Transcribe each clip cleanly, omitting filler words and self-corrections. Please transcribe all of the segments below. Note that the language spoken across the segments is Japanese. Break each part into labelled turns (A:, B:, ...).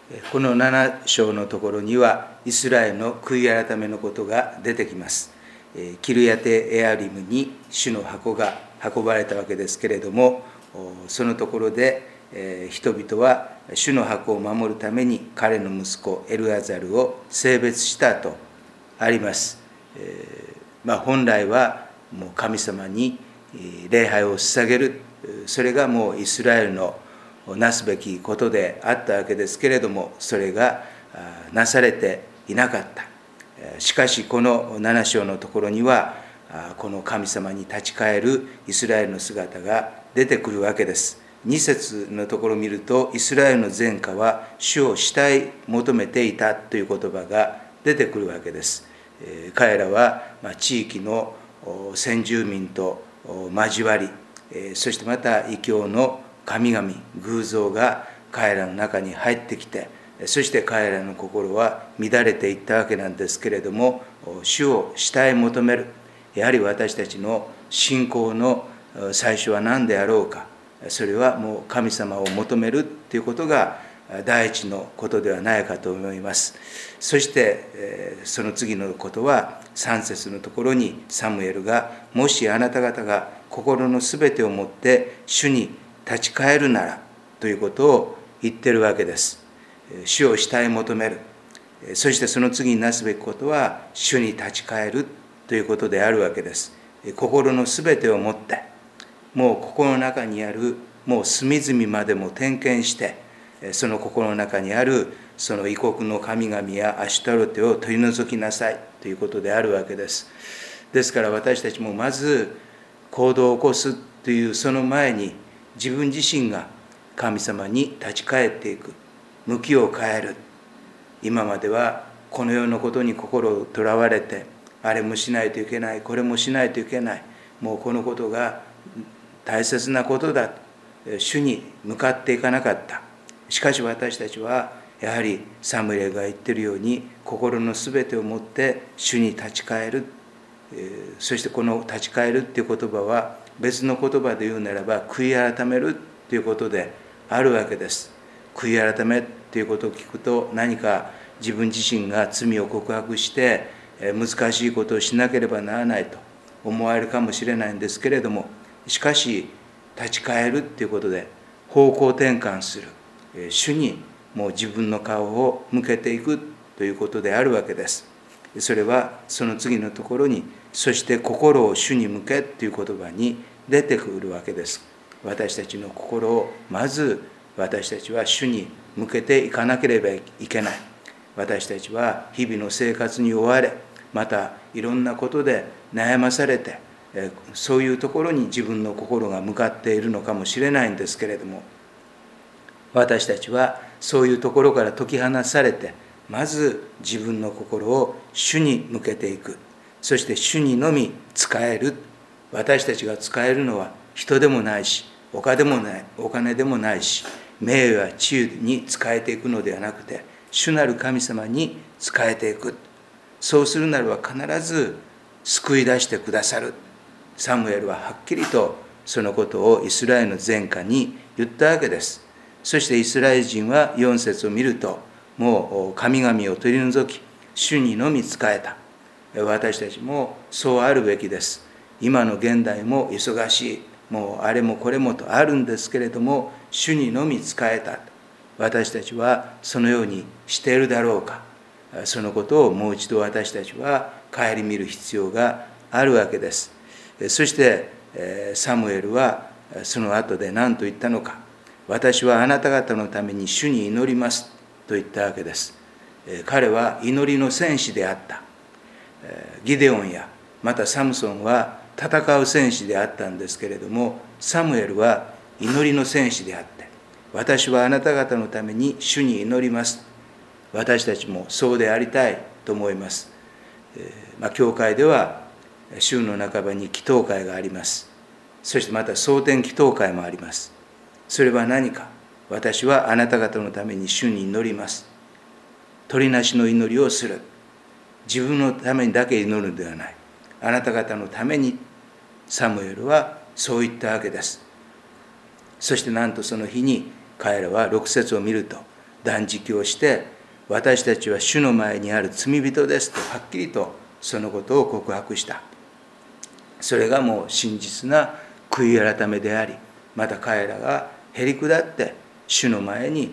A: この7章のところにはイスラエルの悔い改めのことが出てきます。キルヤテエアリムに主の箱が運ばれたわけですけれども、そのところで人々は主の箱を守るために彼の息子エルアザルを性別したとあります。本来はもう神様に礼拝を捧げる、それがもうイスラエルのなすべきことであったわけですけれども、それがなされていなかった。しかしこの7章のところにはこの神様に立ち返るイスラエルの姿が出てくるわけです。2節のところを見ると、イスラエルの全家は主を慕い求めていたという言葉が出てくるわけです。彼らは地域の先住民と交わり、そしてまた異教の神々偶像が彼らの中に入ってきて、そして彼らの心は乱れていったわけなんですけれども、主を慕い求める、やはり私たちの信仰の最初は何であろうか、それはもう神様を求めるということが第一のことではないかと思います。そしてその次のことは3節のところにサムエルが、もしあなた方が心のすべてをもって主に立ち返るならということを言っているわけです。主を慕い求める、そしてその次になすべきことは主に立ち返るということであるわけです。心のすべてをもって、もう心の中にあるもう隅々までも点検して、その心の中にあるその異国の神々やアシュタロテを取り除きなさいということであるわけです。ですから私たちもまず行動を起こすというその前に、自分自身が神様に立ち返っていく、向きを変える。今まではこの世のことに心をとらわれて、あれもしないといけない、これもしないといけない、もうこのことが大切なことだと主に向かっていかなかった。しかし私たちはやはりサムエルが言っているように、心のすべてをもって主に立ち返る。そしてこの立ち返るっていう言葉は別の言葉で言うならば悔い改めるということであるわけです。悔い改めということを聞くと、何か自分自身が罪を告白して難しいことをしなければならないと思われるかもしれないんですけれども、しかし立ち返るということで方向転換する、主にもう自分の顔を向けていくということであるわけです。それはその次のところに、そして心を主に向けという言葉に出てくるわけです。私たちの心をまず私たちは主に向けていかなければいけない。私たちは日々の生活に追われ、またいろんなことで悩まされて、そういうところに自分の心が向かっているのかもしれないんですけれども、私たちはそういうところから解き放されて、まず自分の心を主に向けていく。そして主にのみ仕える。私たちが仕えるのは人でもないし、お金でもないし、名誉や地位に仕えていくのではなくて、主なる神様に仕えていく。そうするならば必ず救い出してくださる。サムエルははっきりとそのことをイスラエルの全家に言ったわけです。そしてイスラエル人は4節を見ると、もう神々を取り除き、主にのみ仕えた。私たちもそうあるべきです。今の現代も忙しい、もうあれもこれもとあるんですけれども、主にのみ仕えた。私たちはそのようにしているだろうか。そのことをもう一度私たちは顧みる必要があるわけです。そしてサムエルはその後で何と言ったのか。私はあなた方のために主に祈りますと言ったわけです。彼は祈りの戦士であった。ギデオンやまたサムソンは戦う戦士であったんですけれども、サムエルは祈りの戦士であって、私はあなた方のために主に祈ります。私たちもそうでありたいと思います。教会では週の半ばに祈祷会があります。そしてまた蒼天祈祷会もあります。それは何か。私はあなた方のために主に祈ります。取りなしの祈りをする。自分のためにだけ祈るのではない。あなた方のために。サムエルはそう言ったわけです。そしてなんとその日に彼らは6節を見ると、 断食をして、私たちは主の前にある罪人ですとはっきりとそのことを告白した。それがもう真実な悔い改めであり、また彼らがへり下って主の前に、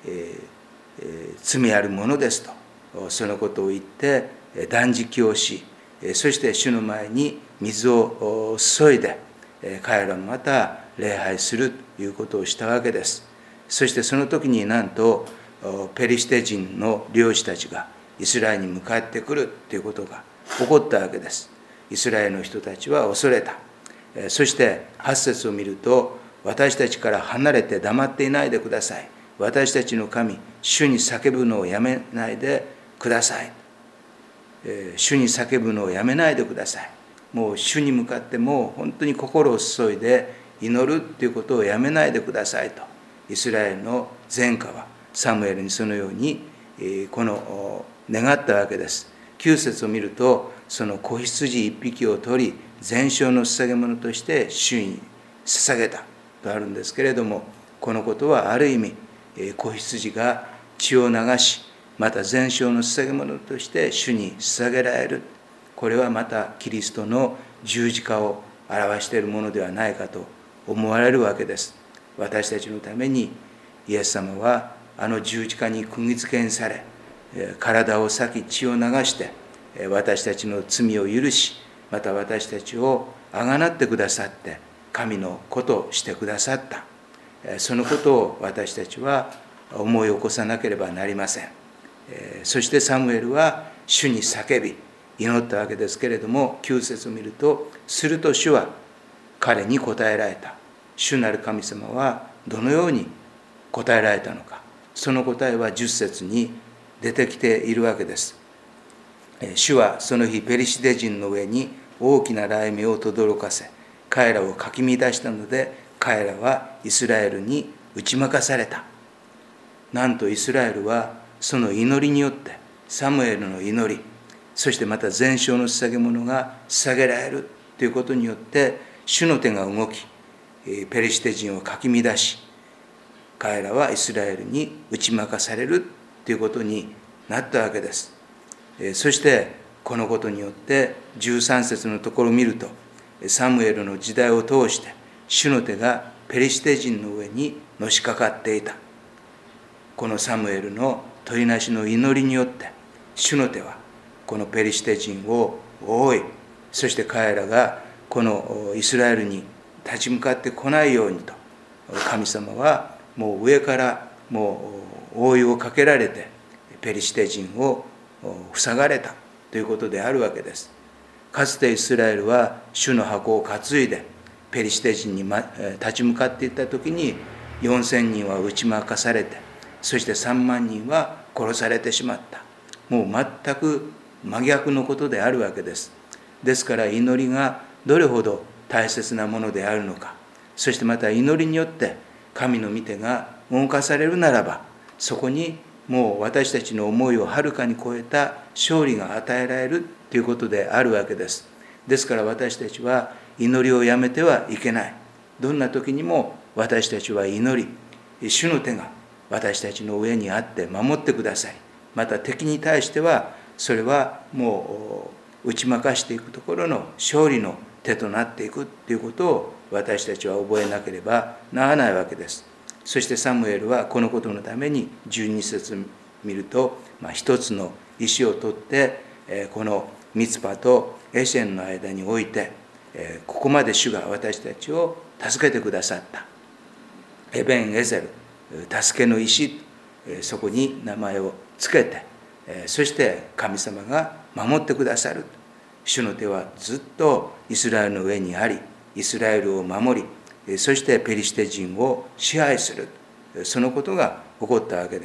A: 罪あるものですとそのことを言って断食をし、そして主の前に水を注いで彼らもまた礼拝するということをしたわけです。そしてその時になんとペリシテ人の領主たちがイスラエルに向かってくるということが起こったわけです。イスラエルの人たちは恐れた。そして8節を見ると、私たちから離れて黙っていないでください。私たちの神、主に叫ぶのをやめないでください。主に叫ぶのをやめないでください。もう主に向かってもう本当に心を注いで祈るということをやめないでくださいと、イスラエルの前科はサムエルにそのように願ったわけです。9節を見ると、その子羊一匹を取り、全焼の捧げ物として主に捧げたとあるんですけれども、このことはある意味子羊が血を流し、また全焼の捧げ物として主に捧げられる、これはまたキリストの十字架を表しているものではないかと思われるわけです。私たちのためにイエス様はあの十字架に釘付けにされ、体を裂き血を流して私たちの罪を許し、また私たちをあがなってくださって神の子としてくださった。そのことを私たちは思い起こさなければなりません。そしてサムエルは主に叫び祈ったわけですけれども、9節を見ると、すると主は彼に答えられた。主なる神様はどのように答えられたのか、その答えは10節に出てきているわけです。主はその日ペリシテ人の上に大きな雷鳴を轟かせ、彼らをかき乱したので、彼らはイスラエルに打ち負かされた。なんとイスラエルはその祈りによって、サムエルの祈り、そしてまた全焼の捧げ物が捧げられるということによって、主の手が動き、ペリシテ人をかき乱し、彼らはイスラエルに打ち負かされるということになったわけです。そしてこのことによって13節のところを見ると、サムエルの時代を通して主の手がペリシテ人の上にのしかかっていた。このサムエルの取りなしの祈りによって、主の手はこのペリシテ人を覆い、そして彼らがこのイスラエルに立ち向かってこないようにと、神様はもう上からもう覆いをかけられてペリシテ人を塞がれたということであるわけです。かつてイスラエルは主の箱を担いでペリシテ人に立ち向かっていった時に、4000人は打ち負かされて、そして3万人は殺されてしまった。もう全く真逆のことであるわけです。ですから祈りがどれほど大切なものであるのか、そしてまた祈りによって神の御手が動かされるならば、そこにもう私たちの思いをはるかに超えた勝利が与えられるということであるわけです。ですから私たちは祈りをやめてはいけない。どんな時にも私たちは祈り、主の手が私たちの上にあって守ってください。また敵に対してはそれはもう打ち負かしていくところの勝利の手となっていくということを私たちは覚えなければならないわけです。そしてサムエルはこのことのために12節見ると、一つの石を取ってこのミツパとエシェンの間に置いて、ここまで主が私たちを助けてくださった。エベンエゼル、助けの石、そこに名前をつけて、そして神様が守ってくださる。主の手はずっとイスラエルの上にあり、イスラエルを守り、そしてペリシテ人を支配する、そのことが起こったわけです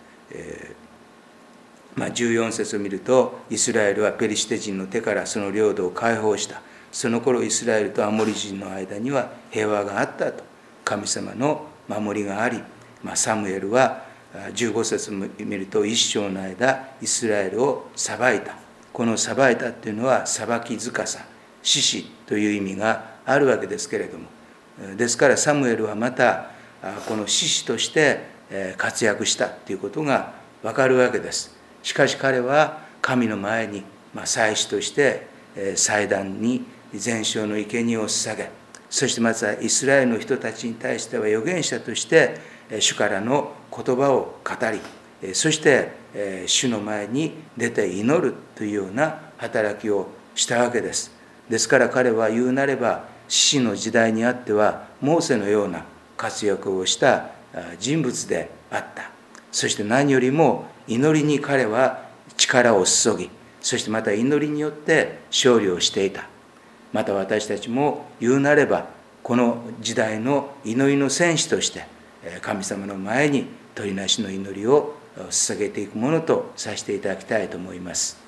A: 。14節を見ると、イスラエルはペリシテ人の手からその領土を解放した。その頃イスラエルとアモリ人の間には平和があったと、神様の守りがあり、サムエルは15節を見ると、一生の間イスラエルを裁いた。この裁いたっていうのは裁き塚さ、獅子という意味があるわけですけれども、ですからサムエルはまたこの獅子として活躍したということが分かるわけです。しかし彼は神の前に祭司として祭壇に全焼の生贄を捧げ、そしてまたイスラエルの人たちに対しては預言者として主からの言葉を語り、そして主の前に出て祈るというような働きをしたわけです。ですから彼は言うなれば士師の時代にあってはモーセのような活躍をした人物であった。そして何よりも祈りに彼は力を注ぎ、そしてまた祈りによって勝利をしていた。また私たちも言うなればこの時代の祈りの戦士として神様の前に取りなしの祈りを捧げていくものとさせていただきたいと思います。